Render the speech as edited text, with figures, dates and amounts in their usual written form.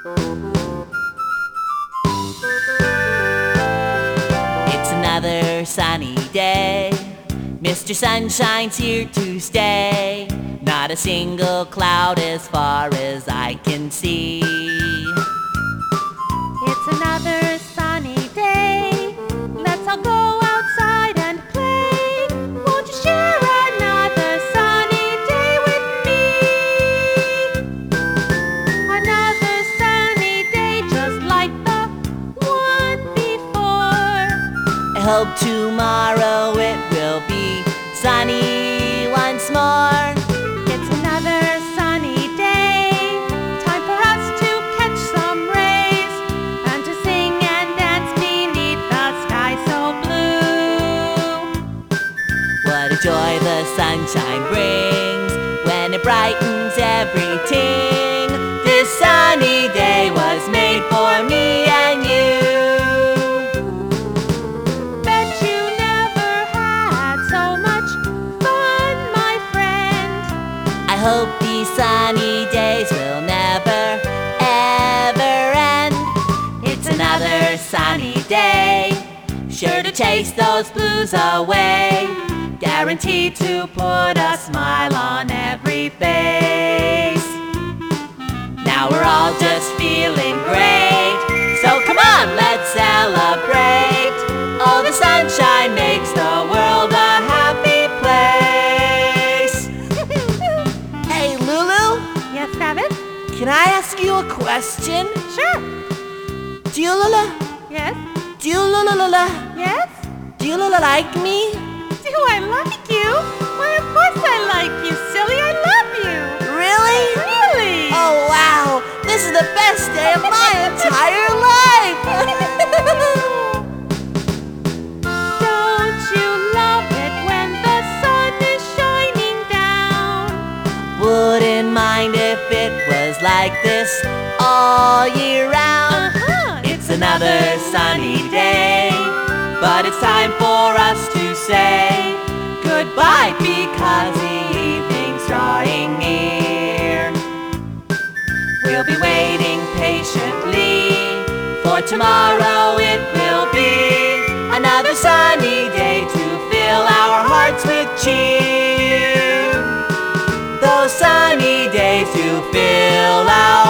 It's another sunny day. Mr. Sunshine's here to stay. Not a single cloud as far as I can see. It's another sunny day. Let's all go outside and play. Won't you share another sunny day with me? Another sunny day just like the one before. I hope tomorrow it will be sunny once more. It's another sunny day. Time for us to catch some rays and to sing and dance beneath the sky so blue. What a joy the sunshine brings when it brightens everything. This sunny day was made for me and you. Bet you never had so much fun, my friend. I hope these sunny days will never, ever end. It's another sunny day, sure to chase those blues away. Guaranteed to put a smile on every face. Now we're all just feeling great, so come on, let's celebrate. Oh, the sunshine makes the world a happy place. Hey, Lulu, Yes, Rabbit? can I ask you a question? Sure. Do you Lula, Yes? do you Lula, Yes? do you Lula like me? Do I like you? Why, of course I like you, silly. I love you. Really? Really? Oh, wow, this is the best day of my entire life. Don't you love it when the sun is shining down? Wouldn't mind if it was like this all year round. It's another sunny day, but it's time for us to say goodbye because the evening's drawing near. We'll be waiting patiently, for tomorrow it will be another sunny day to fill our hearts with cheer. Those sunny days to fill our